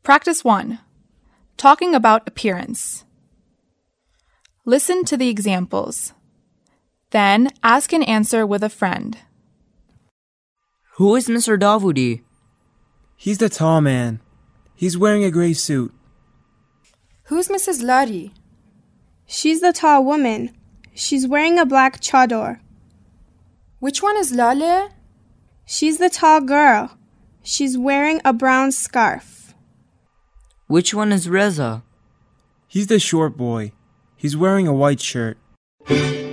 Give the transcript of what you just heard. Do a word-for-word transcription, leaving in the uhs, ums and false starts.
Practice one. Talking about appearance. Listen to the examples. Then ask and answer with a friend. Who is Mister Davudi? He's the tall man. He's wearing a gray suit. Who's Missus Lari? She's the tall woman. She's wearing a black chador. Which one is Lale? She's the tall girl. She's wearing a brown scarf. Which one is Reza? He's the short boy. He's wearing a white shirt.